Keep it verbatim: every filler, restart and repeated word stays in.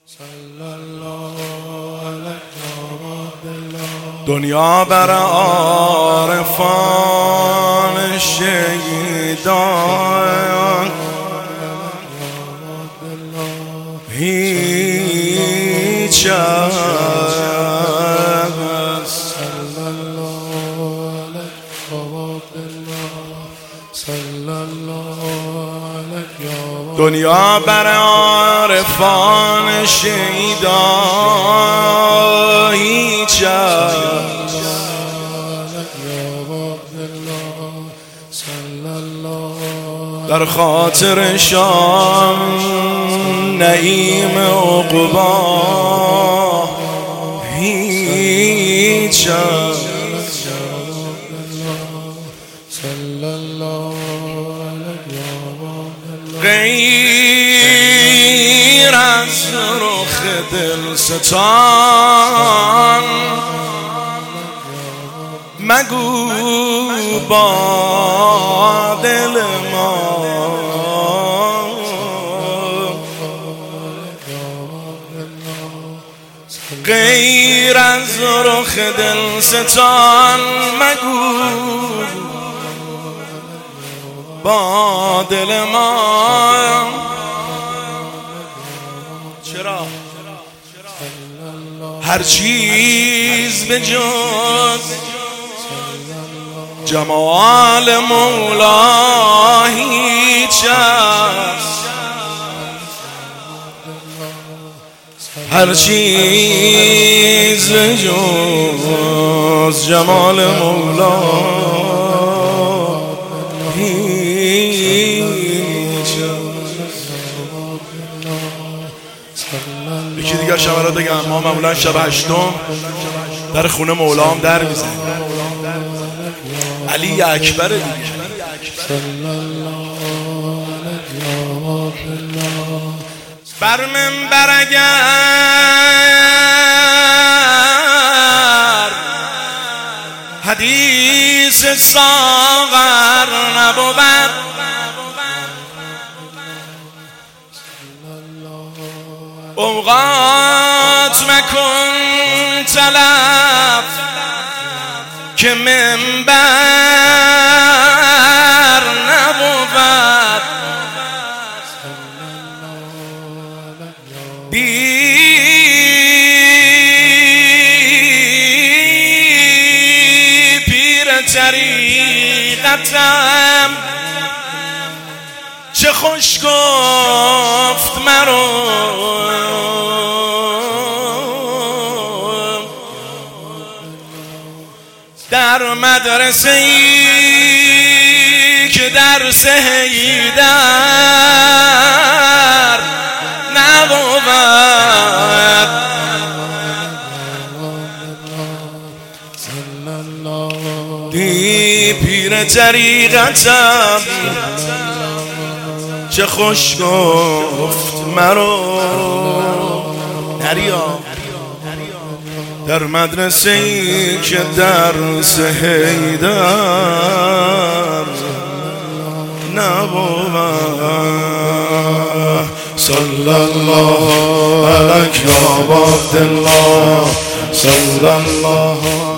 دنیا بر عارفان شهیدان هیچ دنیا بر عارفان شهیدان هیچ در خاطرشان نعیم عقبی هیچ غیر از رخ دلستان مگو با دل ما غیر از رخ دلستان مگو با دل ما چرا هر چیز به جز جمال مولا هیچ است هر چیز به جز جمال مولا یکی دیگر شب را بگم ما معمولا شب هشتم در خونه مولام در میزنیم علی اکبر دیگه بر منبر اگر حدیث ساغر نبود اوقات مکن تلف که منبر نبود بی پیر طریقتم چه خوش گفت مرو در مدرسه ای که درس حیدر نبود دی پیر طریقتم چه خوش گفت مرو نریا در مدرسه ای که درس حیدر نبود صلی الله علیک یا عبدالله صلی الله